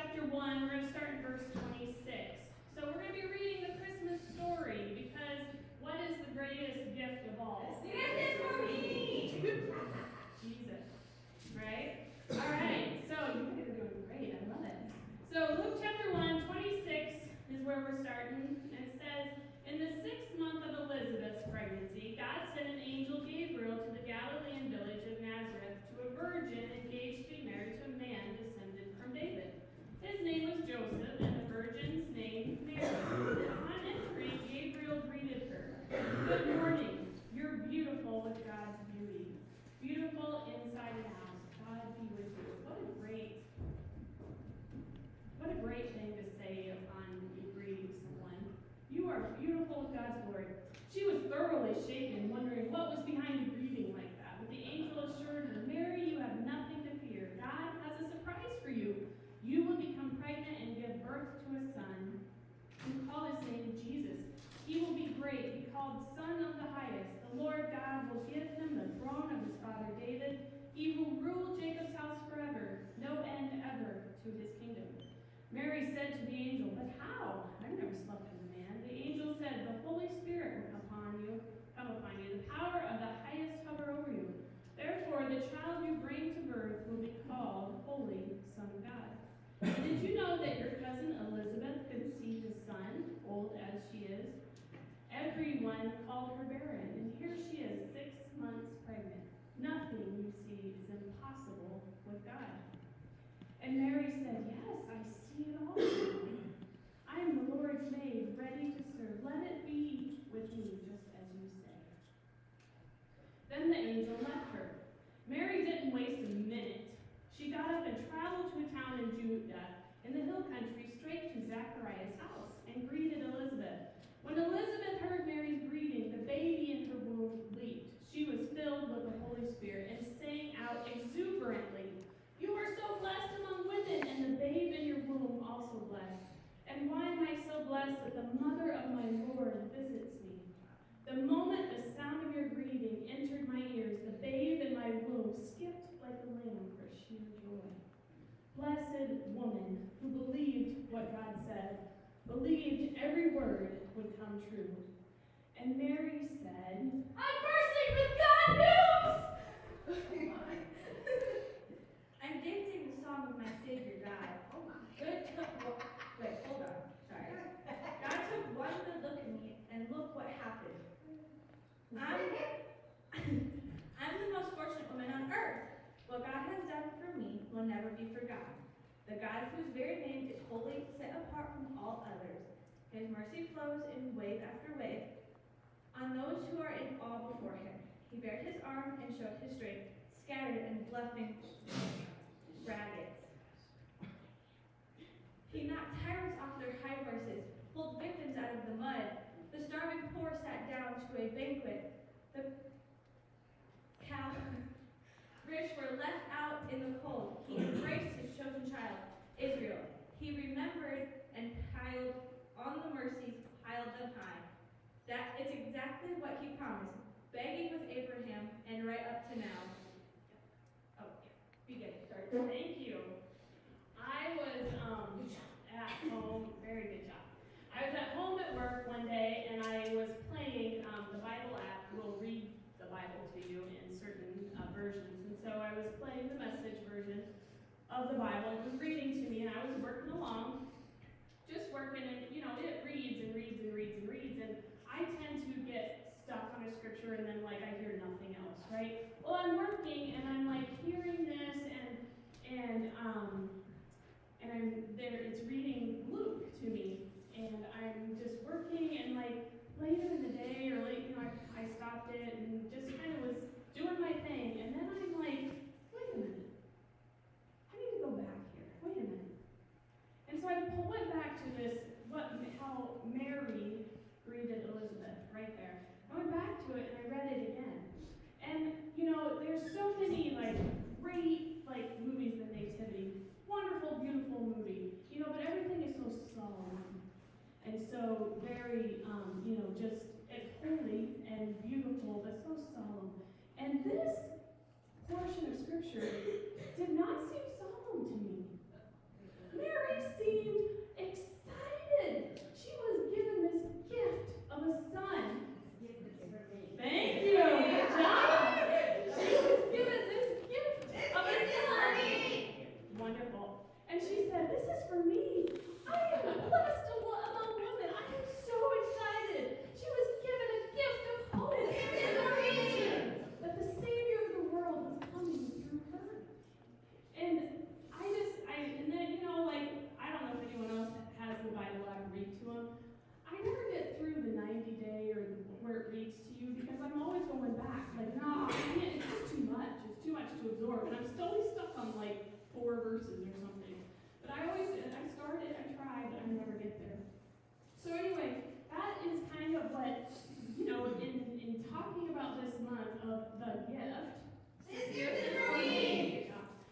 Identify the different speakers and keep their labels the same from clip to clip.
Speaker 1: chapter 1. We're going to start in verse 26. So we're going to be reading the Christmas story because what is the greatest gift of all?
Speaker 2: This is for me!
Speaker 1: Jesus. Right? All right. So you guys are doing great. I love it. So Luke chapter 1, 26 is where we're starting. And it says, in the 6th month of Elizabeth's pregnancy, God sent an angel Gabriel to the Galilean village of Nazareth to a virgin engaged to be married to a man descended from David. His name was Joseph, and the virgin's name Mary. Upon entering, Gabriel greeted her. Good morning. You're beautiful with God's beauty. Beautiful inside and out. God be with you. What a great thing to say upon greeting someone. You are beautiful with God's glory. She was thoroughly shaken, wondering what was behind a greeting like that. But the angel assured her, Mary, you have nothing to fear. God has a surprise for you. You will become pregnant and give birth to a son. You call his name Jesus. He will be great, be called Son of the Highest. The Lord God will give him the throne of his father David. He will rule Jacob's house forever, no end ever to his kingdom. Mary said to the angel, but how? I've never slept with a man. The angel said, the Holy Spirit will come upon you. The power of the highest hover over you. Therefore, the child you bring to birth will be called Holy Son of God. And did you know that your cousin Elizabeth conceived a son, old as she is? Everyone called her barren, and here she is, 6 months pregnant. Nothing, you see, is impossible with God. And Mary said, yes, I see it all. I am the Lord's maid, ready to serve. Let it be with me, just as you say. Then the angel left her. Mary didn't waste a minute. She got up and traveled to a town in Judah, in the hill country, straight to Zachariah's house, and greeted Elizabeth. When Elizabeth heard Mary's greeting, the baby in her womb leaped. She was filled with the Holy Spirit and sang out exuberantly, you are so blessed among women, and the babe in your womb also blessed. And why am I so blessed that the mother of my Lord visits me? The moment the sound of your greeting entered my ears, the babe in my womb skipped like a lamb for sheer joy. Blessed woman who believed what God said, believed every word would come true. And Mary said, I'm bursting with God news!
Speaker 2: I'm dancing the song of my Savior God. Hold on. Sorry. God took one good look at me, and look what happened. I'm the most fortunate woman on earth. What God has done for me will never be forgotten. The God whose very name is holy, set apart from all others. His mercy flows in wave after wave on those who are in awe before him. He bared his arm and showed his strength, scattered and bluffing dragons. He knocked tyrants off their high horses, pulled victims out of the mud. The starving poor sat down to a banquet. The rich were left out in the cold. He embraced his chosen child, Israel. He remembered and piled on the mercies piled them high. That is exactly what he promised, begging with Abraham and right up to now. Oh, yeah. Begin. Sorry.
Speaker 1: Thank you. I was at home, very good job. I was at home at work one day and I was playing the Bible app. Will read the Bible to you in certain versions. And so I was playing the Message version of the Bible. It was reading to me and I was working along, just working, and you know, it reads and reads and reads and reads. And I tend to get stuck on a scripture and then like I hear nothing else, right? Well, I'm working and I'm like hearing this and I'm there, it's reading Luke to me, and I'm just working, and like later in the day, or late, you know, I stopped it and just kind of was doing my thing, and then I'm like, wait a minute, I need to go back here, wait a minute. And so I went back to this, how Mary greeted Elizabeth, right there. I went back to it and I read it again. And, you know, for me. I am blessed among women. I am so excited. She was given a gift of hope. That the Savior of the world was coming through her. And and then, I don't know if anyone else has the Bible I read to them. I never get through the 90-day or where it reads to you because I'm always going back. No, I can't. It's just too much. It's too much to absorb. And I'm still stuck on 4 verses or something. But I started, I tried, but I never get there. So anyway, that is kind of what, in talking about this month of the gift.
Speaker 2: This gift is for me.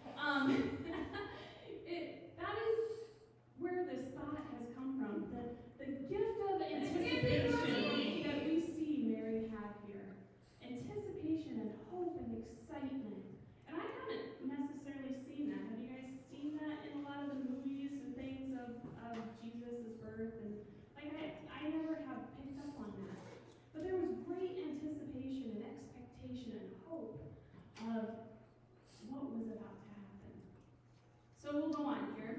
Speaker 1: That is where this thought has come from. The gift of anticipation that we see Mary have here. Anticipation and hope and excitement. And I haven't necessarily seen that. Have you guys seen that in a lot of the movies and things of Jesus' birth? And I never have picked up on that. But there was great anticipation and expectation and hope of what was about to happen. So we'll go on here.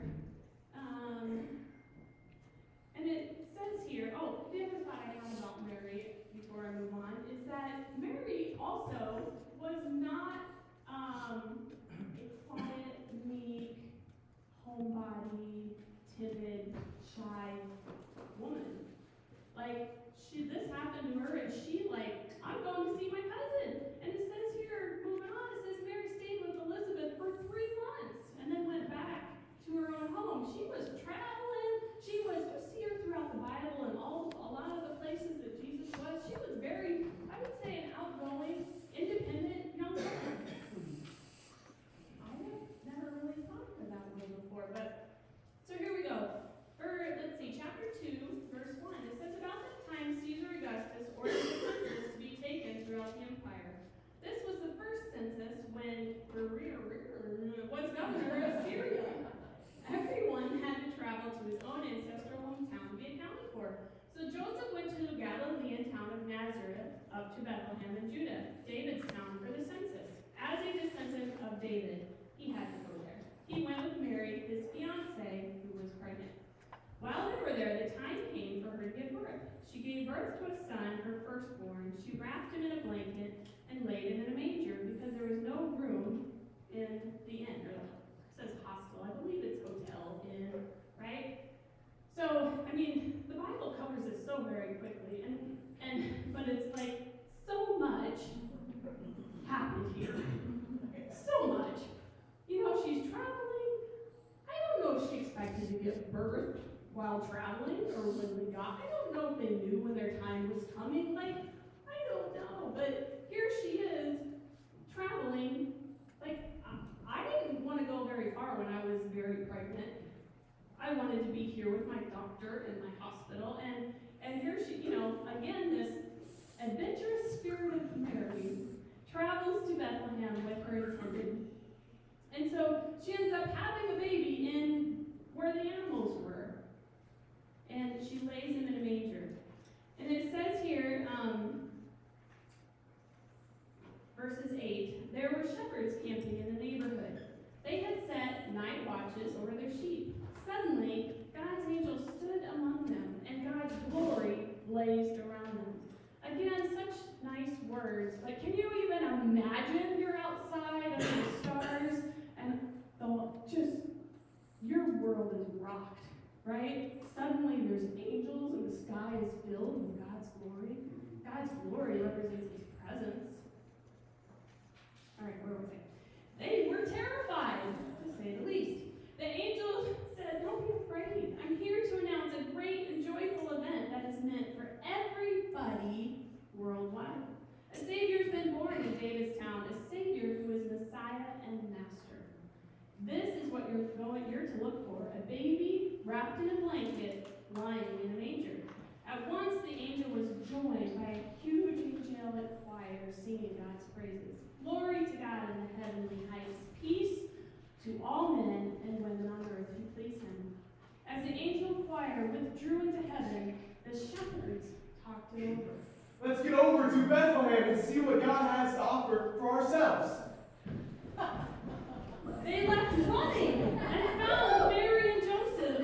Speaker 1: And it says here, the other thought I had about Mary before I move on is that Mary also was not a quiet, meek, homebody, timid, shy woman. This happened to her, and I'm going to see my cousin. And it says here, moving on, it says Mary stayed with Elizabeth for 3 months and then went back to her own home. She was traveling. You see her throughout the Bible and a lot of the places that Jesus was. She was very, I would say, an outgoing, independent young woman. I have never really thought of her that way before, but so here we go. Let's see, chapter 2, verse 1. It says, about that time Caesar Augustus ordered the census to be taken throughout the empire. This was the first census when was governor of Syria. Everyone had to travel to his own ancestral hometown to be accounted for. So Joseph went to the Galilean town of Nazareth up to Bethlehem in Judah, David's town, for the census. As a descendant of David, he had to go there. He went with Mary, his fiancée, who was pregnant. While they were there, the time came for her to give birth. She gave birth to a son, her firstborn. She wrapped him in a blanket and laid him in a manger because there was no room in the inn. Or it says hostel. I believe it's hotel, inn, right? So, the Bible covers this so very quickly, but it's so much happened here. So much. She's traveling. I don't know if she expected to give birth while traveling or when they got. I don't know if they knew when their time was coming. I don't know. But here she is traveling. I didn't want to go very far when I was very pregnant. I wanted to be here with my doctor in my hospital. And here she, again, this adventurous spirit of Mary travels to Bethlehem with her intended. And so she ends up having a baby in where the animals were. And she lays him in a manger. And it says here, verses 8, there were shepherds camping in the neighborhood. They had set night watches over their sheep. Suddenly, God's angel stood among them, and God's glory blazed around them. Again, such nice words, but can you even imagine you're outside under the stars and your world is rocked, right? Suddenly there's angels and the sky is filled with God's glory. God's glory represents his presence. All right, where was I? They were terrified, to say the least. The angel said, don't be afraid. I'm here to announce a great and joyful event that is meant for everybody worldwide. A Savior has been born in David's town, a Savior who is Messiah and Master. This is what you're to look for, a baby wrapped in a blanket lying in a manger. At once the angel was joined by a huge angelic choir singing God's praises. Glory to God in the heavenly heights, peace to all men and women on earth who please him. As the angel choir withdrew into heaven, the shepherds talked it over.
Speaker 3: Let's get over to Bethlehem and see what God has to offer for ourselves.
Speaker 1: They left running and found Mary and Joseph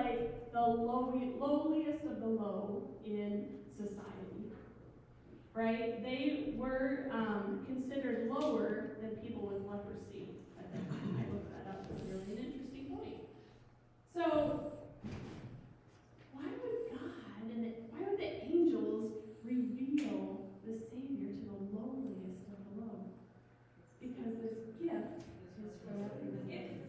Speaker 1: like the lowliest of the low in society, right? They were considered lower than people with leprosy at that time. I looked that up. It's really an interesting point. So, why would the angels reveal the Savior to the lowliest of the low? Because this gift is for everyone.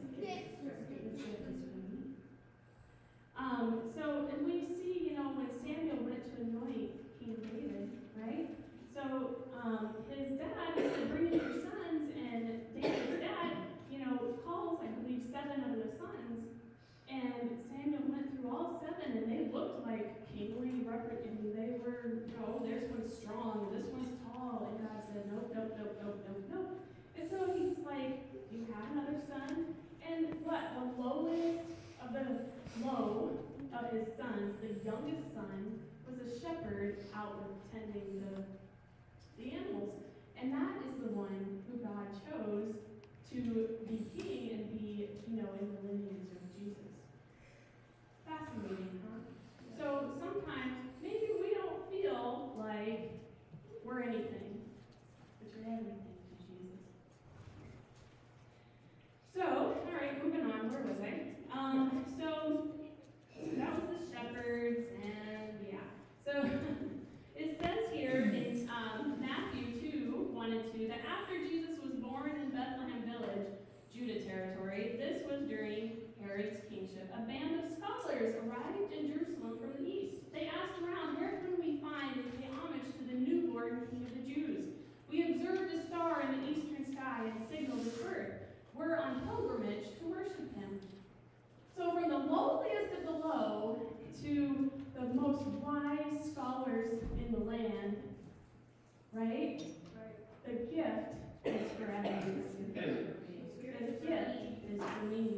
Speaker 1: And we see, when Samuel went to anoint King David, right? So, his dad said, bring in your sons, and David's dad, calls, I believe, 7 of the sons, and Samuel went through all 7, and they looked like kingly representatives. They were, this one's strong, this one's tall, and God said, nope, nope, nope, nope, nope, nope. And so he's like, you have another son, and what? The lowest of the low of his sons, the youngest son, was a shepherd out tending the animals. And that is the one who God chose to be king and be, in the lineage of Jesus. Fascinating, huh? So sometimes maybe we don't feel like we're anything, but you're everything to Jesus. So, all right, moving on. Where was I? So that was the shepherds, and yeah. So it says here in Matthew 2, 1 and 2, that after Jesus was born in Bethlehem village, Judah territory, this was during Herod's kingship, a band of scholars arrived in Jerusalem from the east. They asked around, where can we find and pay homage to the newborn King of the Jews? We observed a star in the eastern sky and signaled his birth. We're on pilgrimage to worship him. So from the lowliest of the low to the most wise scholars in the land, right? The gift is for everyone. This gift is for me.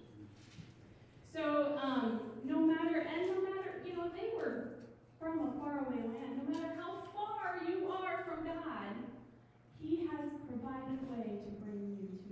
Speaker 1: So no matter, they were from a faraway land. No matter how far you are from God, he has provided a way to bring you to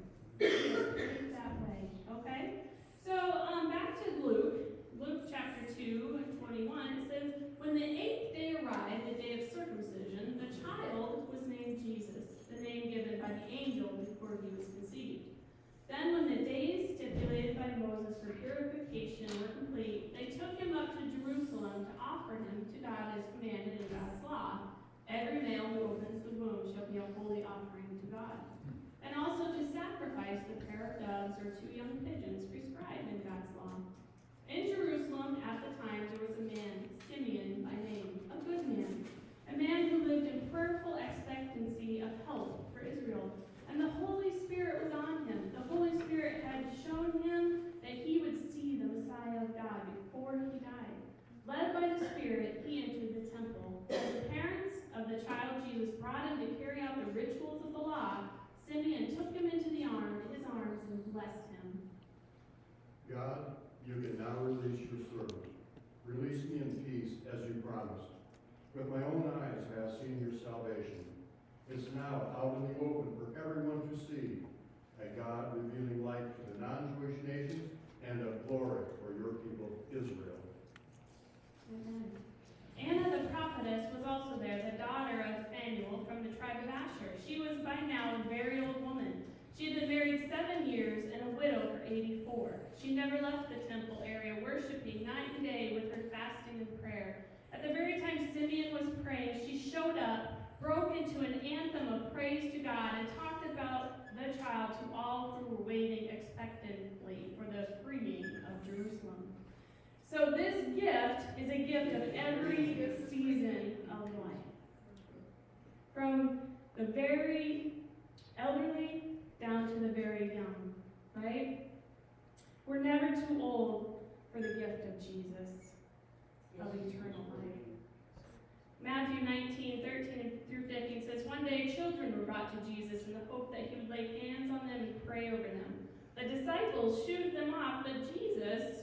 Speaker 1: him. That way, okay? So back to Luke chapter 2 and 21, it says, when the 8th day arrived, the day of circumcision, the child was named Jesus, the name given by the angel before he was conceived. Then when the days stipulated by Moses for purification were complete, they took him up to Jerusalem to offer him to God as commanded in God's law. Every male who opens the womb shall be a holy offering to God. And also to sacrifice the pair of doves or 2 young pigeons prescribed in God's law. In Jerusalem at the time there was a man, Simeon by name, a good man, a man who lived in prayerful expectancy of help for Israel. And the Holy Spirit was on him. The Holy Spirit had shown him that he would see the Messiah of God before he died. Led by the Spirit, he entered the temple. As the parents of the child Jesus brought him to carry out the rituals of the law, Simeon took him into his arms and blessed him.
Speaker 4: God, you can now release your servant. Release me in peace as you promised. With my own eyes I have seen your salvation. It's now out in the open for everyone to see, a God revealing light to the non-Jewish nations and a glory for your people, Israel.
Speaker 1: Amen. Anna the prophetess was also there, the daughter of Phanuel from the tribe of Asher. She was by now a very old woman. She had been married 7 years and a widow for 84. She never left the temple area, worshiping night and day with her fasting and prayer. At the very time Simeon was praying, she showed up, broke into an anthem of praise to God, and talked about the child to all who were waiting expectantly for the freeing of Jerusalem. So this gift is a gift of every season of life. From the very elderly down to the very young, right? We're never too old for the gift of Jesus, of eternal life. Matthew 19:13 through 15 says, one day children were brought to Jesus in the hope that he would lay hands on them and pray over them. The disciples shooed them off, but Jesus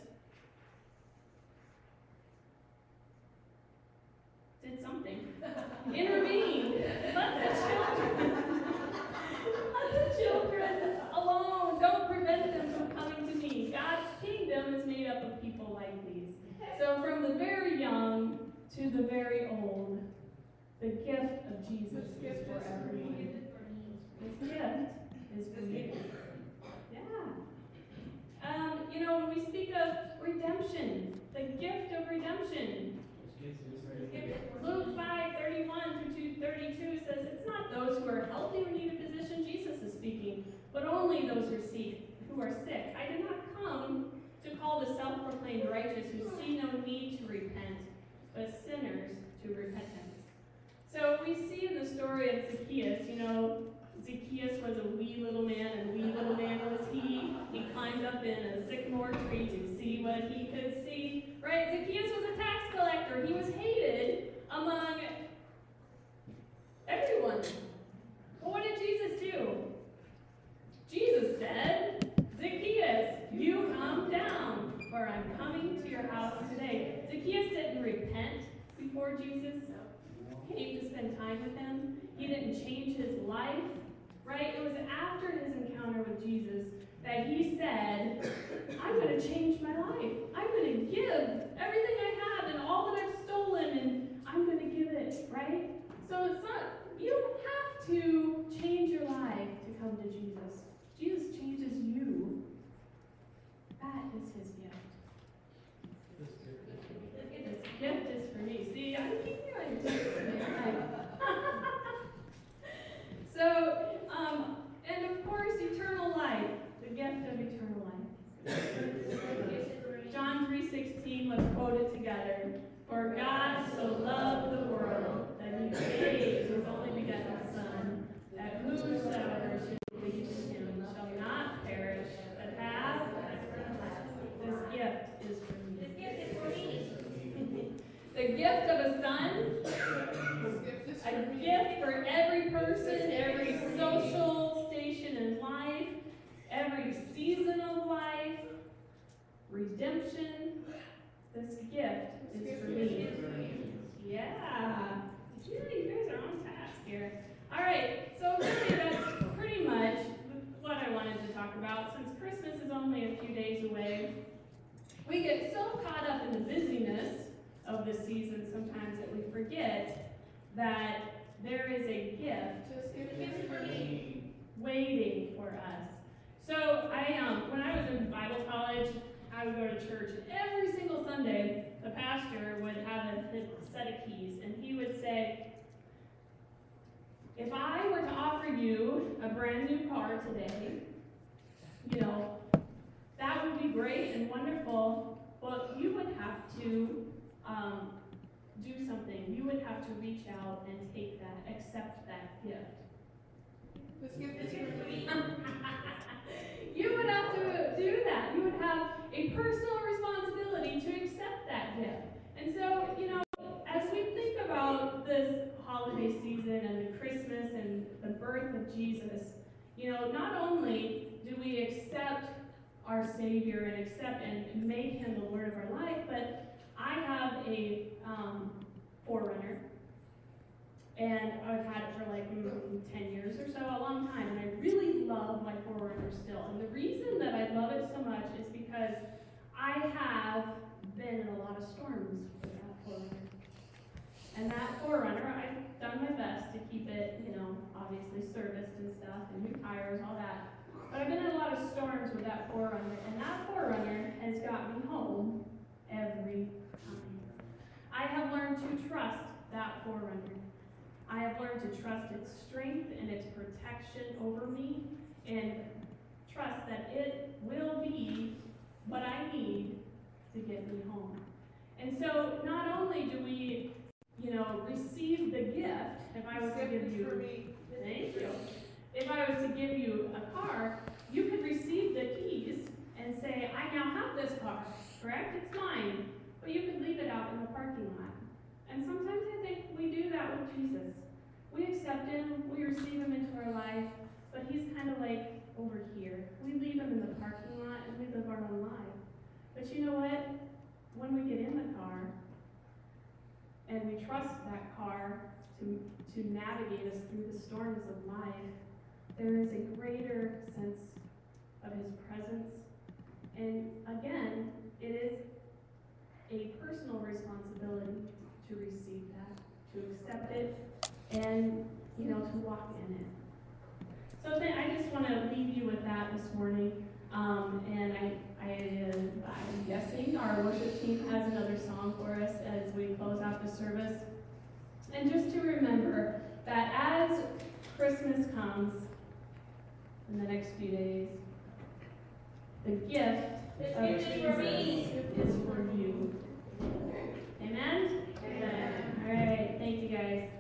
Speaker 1: did something. Intervened. Let the children alone. Don't prevent them from coming to me. God's kingdom is made up of people everyone. This gift is for me. Yeah. When we speak of redemption, the gift of redemption, Luke 5:31-32 says, it's not those who are healthy who need a physician, Jesus is speaking, but only those who are sick. I did not come to call the self-proclaimed righteous who see no need to repent, but sinners to repentance. So we see in the story of Zacchaeus, Zacchaeus was a wee little man, and wee little man was he. He climbed up in a sycamore tree to see what he could see. Right? Zacchaeus was a tax collector. He was hated among everyone. But what did Jesus do? Jesus said, Zacchaeus, you come down, for I'm coming to your house today. Zacchaeus didn't repent before Jesus came to spend time with him. He didn't change his life, right? It was after his encounter with Jesus that he said, I'm going to change my life. I'm going to give everything I have and all that I've stolen, and I'm going to give it, right? So it's not, you don't have to change your life to come to Jesus. Jesus changes you. That is his gift. This gift is for me. See, I'm keeping you on your toes today. So, and of course, eternal life. The gift of eternal life. John 3:16, let's quote it together. For God so loved the world that he gave his only begotten Son, that whosoever should believe in him shall not perish, but have eternal life. This gift is for me.
Speaker 2: This gift is for me.
Speaker 1: The gift of a son, a gift for every person, every social station in life, every season of life, redemption. This gift is for me. Yeah. You guys are on task here. All right, so really that's pretty much what I wanted to talk about. Since Christmas is only a few days away, we get so caught up in the busyness of the season sometimes that we forget that there is a gift waiting for us. So when I was in Bible college, I would go to church, and every single Sunday, the pastor would have a set of keys, and he would say, if I were to offer you a brand new car today, that would be great and wonderful, but you would have to do something. You would have to reach out and take that, accept that gift.
Speaker 2: This gift is for me.
Speaker 1: You would have to do that. You would have a personal responsibility to accept that gift. And so, as we think about this holiday season and the Christmas and the birth of Jesus, not only do we accept our Savior and accept and make him the Lord of our life, but I have a Forerunner, and I've had it for like 10 years or so, a long time, and I really love my Forerunner still. And the reason that I love it so much is because I have been in a lot of storms with that Forerunner. And that Forerunner, I've done my best to keep it, obviously serviced and stuff, and new tires, all that. But I've been in a lot of storms with that Forerunner, and that Forerunner has got me home every time. I have learned to trust that Forerunner. I have learned to trust its strength and its protection over me, and trust that it will be what I need to get me home. And so not only do we, receive the gift, if I was to give you, thank you. If I was to give you a car, you could receive the keys and say, I now have this car, correct? It's mine. But you could leave it out in the parking lot. And sometimes I think we do that with Jesus. We accept him, we receive him into our life, but he's kind of like over here. We leave him in the parking lot and we live our own life. But you know what? When we get in the car and we trust that car to navigate us through the storms of life, there is a greater sense of his presence. And again, it is a personal responsibility to receive that, to accept it, and to to walk in it. So I just want to leave you with that this morning. And I'm guessing our worship team has another song for us as we close out the service. And just to remember that as Christmas comes in the next few days, the gift
Speaker 2: This
Speaker 1: of
Speaker 2: gift is for me.
Speaker 1: Jesus is for you. Amen? Amen. All right. Thank you, guys.